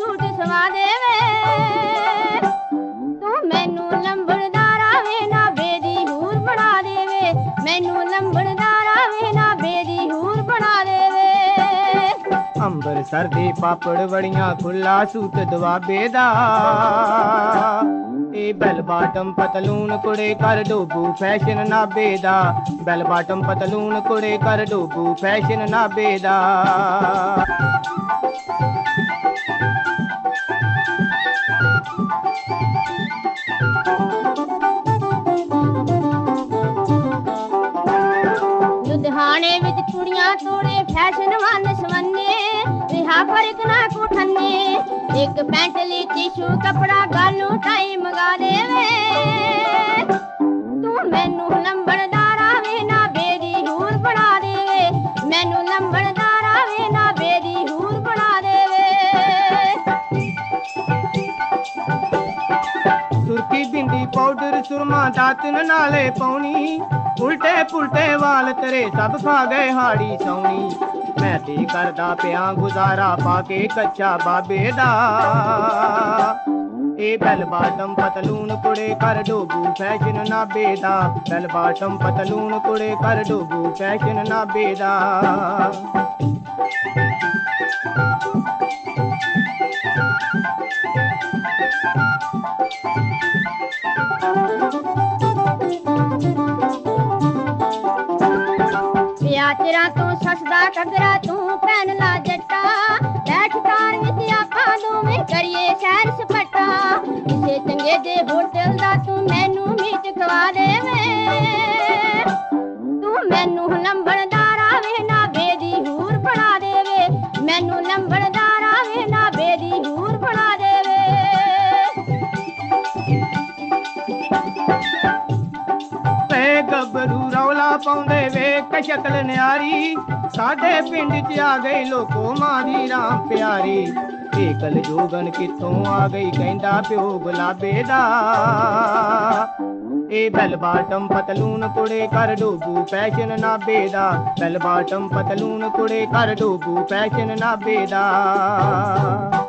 suit सवा देवे तू मैनू लंबड़दारा वे ना बेदी हूर बना देवे मैनू लंबड़दारा वे ना बेदी हूर बना देवे अंबरसर दे पापड़ वड़ियां खुला सूट दवाबे दा ए बेल बाटम पतलून कुड़े कर डोबू फैशन नाबे दा बेल बाटम पतलून कुड़े कर डोबू फैशन नाबे दा लुधियाने विच कुड़ियां तोड़े फैशन वन सवन्ने रिहा फर्क ना कुठन्ने एक पैंट ली टिशू कपड़ा गालू टाई मंगा देवे तू मैनू लंबड़दारा वे ना बेदी हूर बना देवे मैनू लंबड़दारा वे ना बेदी हूर बना देवे सुर्खी बिंदी पाउडर सुरमा दातन नाले पौनी उल्टे पुल्टे वाल तेरे सब खा गए हाड़ी सौनी मैं ते करदा पिया गुजारा पाके कच्चा बाबे दा ए बेल बाटम पतलून कुड़े कर डोबू फैशन नाबे दा बेल बाटम पतलून कुड़े कर डोबू फैशन नाबे दा तेरा तू ससदा कगरा तू पहन ला जट्टा बैठ कार विच आपां दोवें करिए सैर सपट्टा किसे चंगे दे होटल दा तू मैनू मीट खवा देवे तू मैनू लंबड़दारा वे ना बेदी हूर बना देवे मैनू लंबड़दारा वे ना बेदी हूर बना देवे गबरू रौला पाउंदे वेख शक्ल न्यारी साडे पिंड च आ गई लोको मां दी राम प्यारी ए कल जोगन कित्थों आ गई कहंदा प्यो गुलाबे दा ए बेल बाटम पतलून कुड़े कर डोबू फैशन नाबे दा बेल बाटम पतलून कुड़े कर डोबू फैशन नाबे दा